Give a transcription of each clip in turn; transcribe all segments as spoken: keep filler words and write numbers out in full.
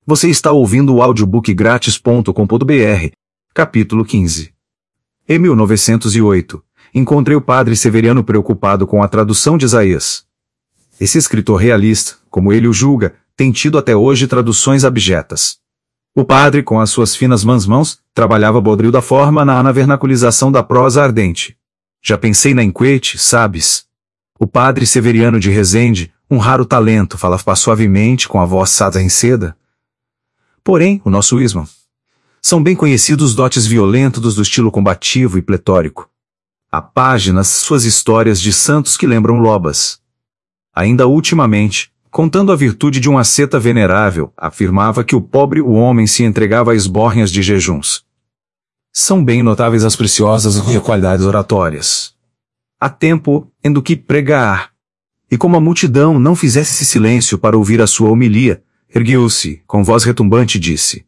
Você está ouvindo o audiobook grátis ponto com ponto br, capítulo quinze. Em mil novecentos e oito, encontrei o padre Severiano preocupado com a tradução de Isaías. Esse escritor realista, como ele o julga, tem tido até hoje traduções abjetas. O padre, com as suas finas mãos, trabalhava bodril da forma na, na vernaculização da prosa ardente. Já pensei na enquete, sabes? O padre Severiano de Resende, um raro talento, falava suavemente com a voz sada em seda. Porém, o nosso ismo. São bem conhecidos os dotes violentos do estilo combativo e pletórico. Há páginas suas histórias de santos que lembram lobas. Ainda ultimamente, contando a virtude de um asceta venerável, afirmava que o pobre o homem se entregava a esbórnias de jejuns. São bem notáveis as preciosas qualidades oratórias. Há tempo em do que pregar. E como a multidão não fizesse silêncio para ouvir a sua homilia, ergueu-se, com voz retumbante e disse: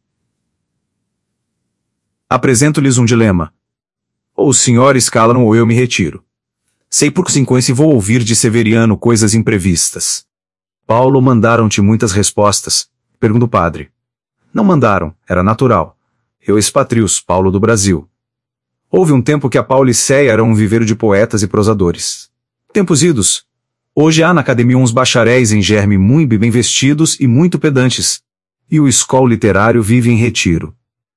Apresento-lhes um dilema. Ou os senhores calam ou eu me retiro. Sei por consequência vou ouvir de Severiano coisas imprevistas. Paulo, mandaram-te muitas respostas? Pergunta o padre. Não mandaram, era natural. Eu expatrio-os, Paulo do Brasil. Houve um tempo que a Pauliceia era um viveiro de poetas e prosadores. Tempos idos. Hoje há na academia uns bacharéis em germe muito bem vestidos e muito pedantes. E o escol literário vive em retiro.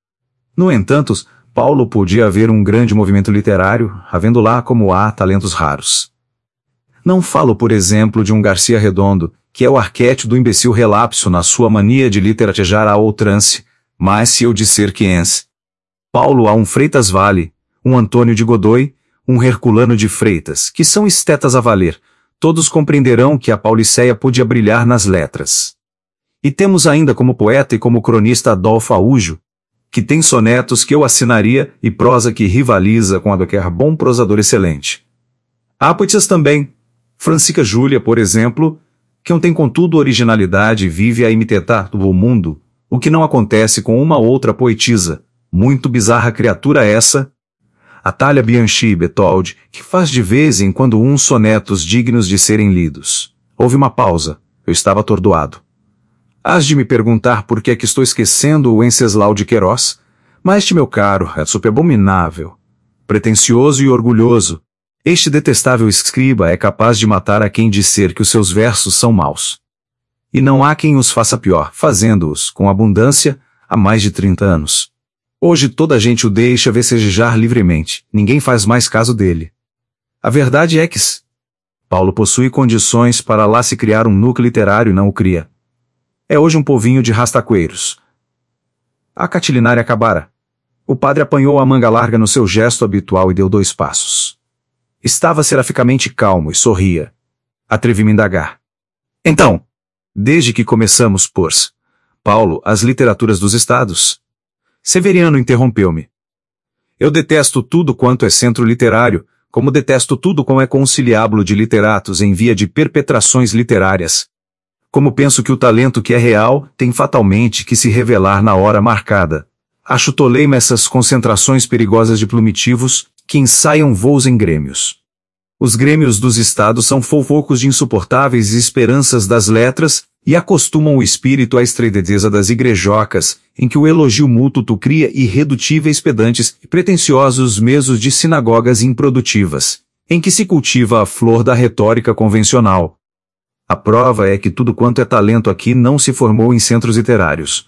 No entanto, Paulo podia haver um grande movimento literário, havendo lá como há talentos raros. Não falo, por exemplo, de um Garcia Redondo, que é o arquétipo do imbecil relapso na sua mania de literatejar a outrance, mas se eu disser que ens Paulo há um Freitas Vale, um Antônio de Godoy, um Herculano de Freitas, que são estetas a valer, todos compreenderão que a Pauliceia podia brilhar nas letras. E temos ainda como poeta e como cronista Adolfo Araújo, que tem sonetos que eu assinaria e prosa que rivaliza com a do qualquer bom prosador excelente. Há poetas também, Francisca Júlia, por exemplo, que não tem contudo originalidade e vive a imitar do mundo, o que não acontece com uma outra poetisa, muito bizarra criatura essa, a Thalia Bianchi Bertoldi, que faz de vez em quando uns sonetos dignos de serem lidos. Houve uma pausa, eu estava atordoado. Hás de me perguntar por que é que estou esquecendo o Wenceslau de Queiroz, mas este meu caro é super abominável, pretensioso e orgulhoso. Este detestável escriba é capaz de matar a quem disser que os seus versos são maus. E não há quem os faça pior, fazendo-os, com abundância, há mais de trinta anos. Hoje toda a gente o deixa vecejar livremente, ninguém faz mais caso dele. A verdade é que Paulo possui condições para lá se criar um núcleo literário e não o cria. É hoje um povinho de rastaqueiros. A catilinária acabara. O padre apanhou a manga larga no seu gesto habitual e deu dois passos. Estava seraficamente calmo e sorria. Atrevi-me a indagar. Então, desde que começamos por Paulo, as literaturas dos estados? Severiano interrompeu-me. Eu detesto tudo quanto é centro literário, como detesto tudo quanto é conciliábulo de literatos em via de perpetrações literárias. Como penso que o talento que é real tem fatalmente que se revelar na hora marcada. Acho toleima essas concentrações perigosas de plumitivos que ensaiam voos em grêmios. Os grêmios dos estados são fofocos de insuportáveis esperanças das letras e acostumam o espírito à estreiteza das igrejocas, em que o elogio mútuo cria irredutíveis pedantes e pretensiosos mesos de sinagogas improdutivas, em que se cultiva a flor da retórica convencional. A prova é que tudo quanto é talento aqui não se formou em centros literários.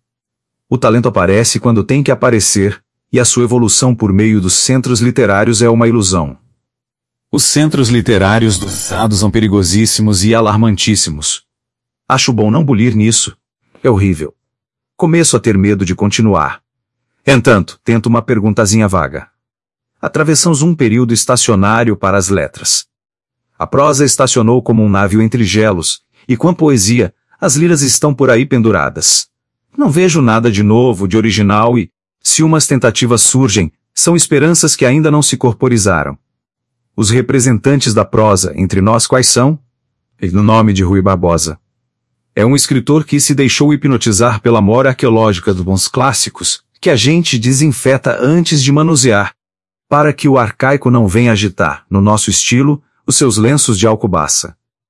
O talento aparece quando tem que aparecer, e a sua evolução por meio dos centros literários é uma ilusão. Os centros literários dos estados são perigosíssimos e alarmantíssimos. Acho bom não bulir nisso. É horrível. Começo a ter medo de continuar. Entanto, tento uma perguntazinha vaga. Atravessamos um período estacionário para as letras. A prosa estacionou como um navio entre gelos, e com a poesia, as liras estão por aí penduradas. Não vejo nada de novo, de original e, se umas tentativas surgem, são esperanças que ainda não se corporizaram. Os representantes da prosa entre nós quais são? No nome de Rui Barbosa. É um escritor que se deixou hipnotizar pela mora arqueológica dos bons clássicos, que a gente desinfeta antes de manusear, para que o arcaico não venha agitar, no nosso estilo, os seus lenços de alcobaça.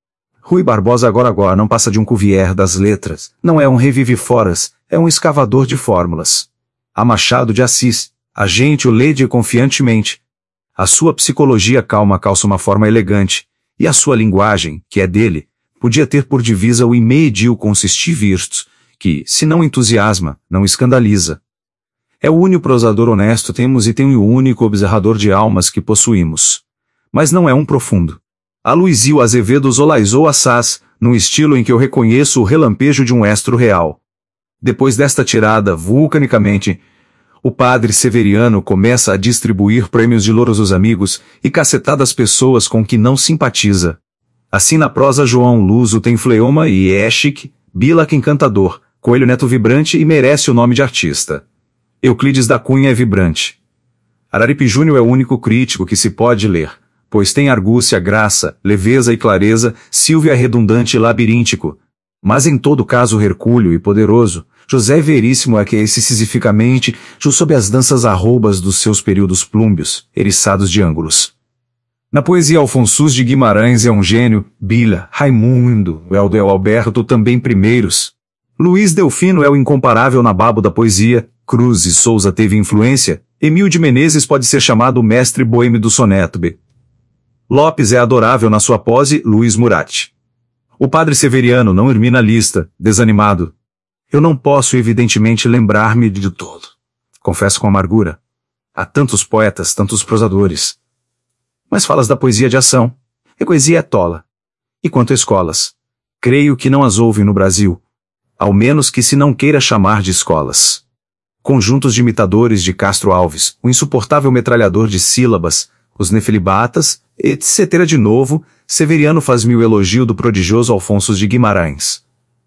Rui Barbosa agora agora não passa de um Cuvier das letras, não é um revive-foras, é um escavador de fórmulas. A Machado de Assis, a gente o lê confiantemente. A sua psicologia calma calça uma forma elegante, e a sua linguagem, que é dele, podia ter por divisa o imediu consistir virtus, que, se não entusiasma, não escandaliza. É o único prosador honesto temos e tem o único observador de almas que possuímos. Mas não é um profundo. A Luizio Azevedo Zolaizou Assaz, num estilo em que eu reconheço o relampejo de um estro real. Depois desta tirada vulcanicamente, o padre Severiano começa a distribuir prêmios de louros aos amigos e cacetadas pessoas com que não simpatiza. Assim na prosa João Luso tem fleoma e é chique, Bilac encantador, Coelho Neto vibrante e merece o nome de artista. Euclides da Cunha é vibrante. Araripe Júnior é o único crítico que se pode ler, pois tem argúcia, graça, leveza e clareza, Silvio é redundante e labiríntico. Mas em todo caso hercúleo e poderoso, José Veríssimo é que é excessivamente, sob as danças arrobas dos seus períodos plúmbios, eriçados de ângulos. Na poesia Alfonsus de Guimarães é um gênio, Bila, Raimundo, Helder Alberto também primeiros. Luiz Delfino é o incomparável nababo da poesia, Cruz e Souza teve influência, Emil de Menezes pode ser chamado o mestre boêmio do soneto B. Lopes é adorável na sua pose, Luiz Murat. O padre Severiano não irmina a lista, desanimado. Eu não posso evidentemente lembrar-me de todo. Confesso com amargura. Há tantos poetas, tantos prosadores. Mas falas da poesia de ação. E poesia é tola. E quanto a escolas? Creio que não as houve no Brasil. Ao menos que se não queira chamar de escolas. Conjuntos de imitadores de Castro Alves, o insuportável metralhador de sílabas, os nefelibatas, etcétera de novo, Severiano faz-me o elogio do prodigioso Alfonso de Guimarães.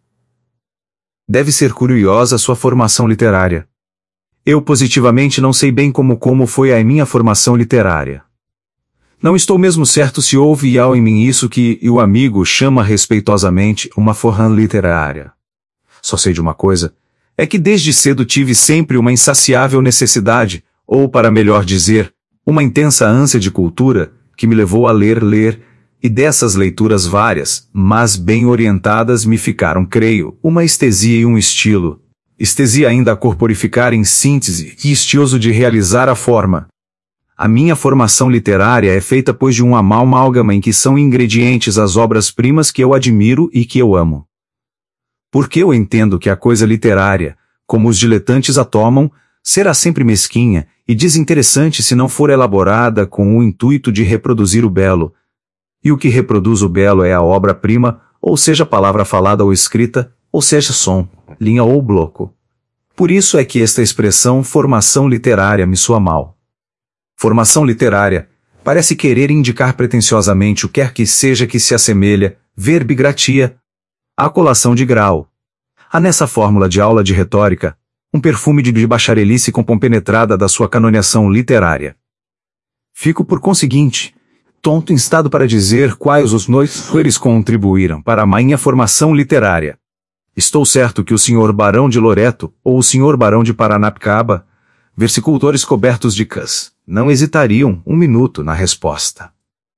Deve ser curiosa a sua formação literária. Eu positivamente não sei bem como como foi a minha formação literária. Não estou mesmo certo se houve e há em mim isso que o amigo chama respeitosamente uma forrã literária. Só sei de uma coisa, é que desde cedo tive sempre uma insaciável necessidade, ou para melhor dizer, uma intensa ânsia de cultura, que me levou a ler, ler, e dessas leituras várias, mas bem orientadas me ficaram, creio, uma estesia e um estilo. Estesia ainda a corporificar em síntese e estioso de realizar a forma. A minha formação literária é feita pois de um amálgama em que são ingredientes as obras-primas que eu admiro e que eu amo. Porque eu entendo que a coisa literária, como os diletantes a tomam, será sempre mesquinha e desinteressante se não for elaborada com o intuito de reproduzir o belo. E o que reproduz o belo é a obra-prima, ou seja palavra falada ou escrita, ou seja som, linha ou bloco. Por isso é que esta expressão formação literária me soa mal. Formação literária parece querer indicar pretensiosamente o quer que seja que se assemelha, verbigratia, à colação de grau. Há nessa fórmula de aula de retórica um perfume de bacharelice compenetrada da sua canonização literária. Fico por conseguinte tonto instado para dizer quais os noitores contribuíram para a minha formação literária. Estou certo que o senhor Barão de Loreto ou o senhor Barão de Paranapiacaba, versicultores cobertos de cãs, não hesitariam um minuto na resposta.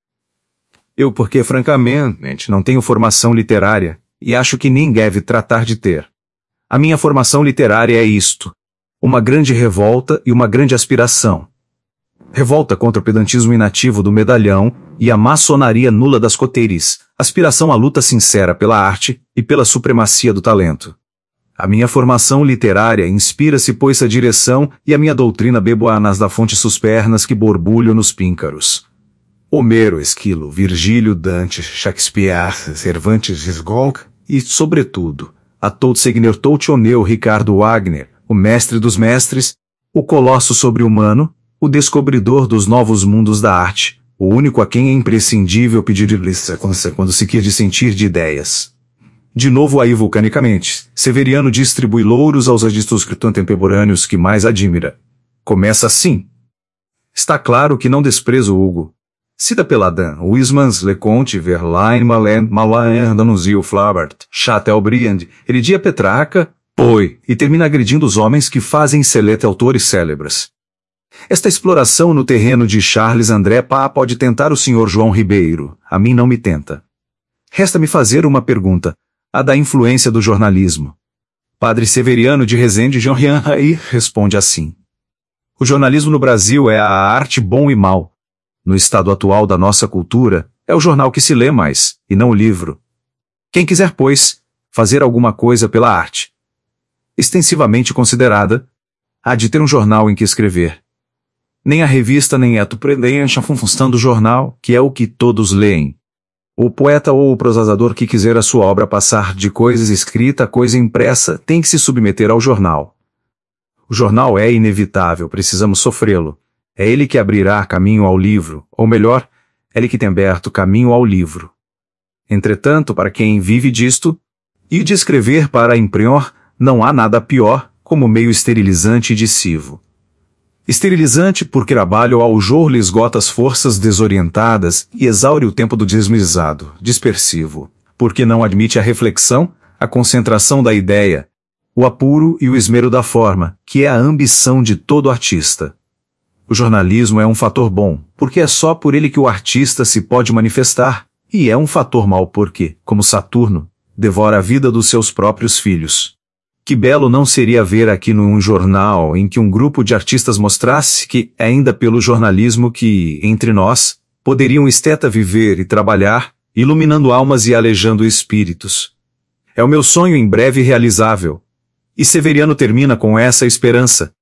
Eu porque, francamente, não tenho formação literária, e acho que nem deve tratar de ter. A minha formação literária é isto: uma grande revolta e uma grande aspiração. Revolta contra o pedantismo inativo do medalhão e a maçonaria nula das coteries, aspiração à luta sincera pela arte e pela supremacia do talento. A minha formação literária inspira-se pois a direção e a minha doutrina bebo nas da fonte suspernas que borbulham nos píncaros. Homero, Esquilo, Virgílio, Dante, Shakespeare, Cervantes, Sgolk e, sobretudo, a Toutsigner Toutioneu Ricardo Wagner, o mestre dos mestres, o colosso sobre-humano, o descobridor dos novos mundos da arte, o único a quem é imprescindível pedir licença quando se quer dissentir de ideias. De novo aí vulcanicamente, Severiano distribui louros aos artistas contemporâneos que mais admira. Começa assim. Está claro que não desprezo Hugo. Cita Peladan, Huysmans, Leconte, Verlaine, Malin, Malin, Danuzio, Flaubert, Chateaubriand, Heredia Petrarca, Poe, e termina agredindo os homens que fazem excelentes autores célebres. Esta exploração no terreno de Charles André Pá pode tentar o senhor João Ribeiro, a mim não me tenta. Resta-me fazer uma pergunta, a da influência do jornalismo. Padre Severiano de Rezende Jean aí responde assim. O jornalismo no Brasil é a arte bom e mal. No estado atual da nossa cultura, é o jornal que se lê mais, e não o livro. Quem quiser, pois, fazer alguma coisa pela arte, extensivamente considerada, há de ter um jornal em que escrever. Nem a revista nem a prendente a função do jornal, que é o que todos leem. O poeta ou o prosador que quiser a sua obra passar de coisa escrita a coisa impressa tem que se submeter ao jornal. O jornal é inevitável, precisamos sofrê-lo. É ele que abrirá caminho ao livro, ou melhor, é ele que tem aberto caminho ao livro. Entretanto, para quem vive disto, e de escrever para imprenhor, não há nada pior, como meio esterilizante e discivo. Esterilizante porque trabalho ao jogo lhe esgota as forças desorientadas e exaure o tempo do desmizado, dispersivo, porque não admite a reflexão, a concentração da ideia, o apuro e o esmero da forma, que é a ambição de todo artista. O jornalismo é um fator bom, porque é só por ele que o artista se pode manifestar, e é um fator mau porque, como Saturno, devora a vida dos seus próprios filhos. Que belo não seria ver aqui num jornal em que um grupo de artistas mostrasse que, ainda pelo jornalismo que, entre nós, poderiam esteta viver e trabalhar, iluminando almas e alejando espíritos. É o meu sonho em breve realizável. E Severiano termina com essa esperança.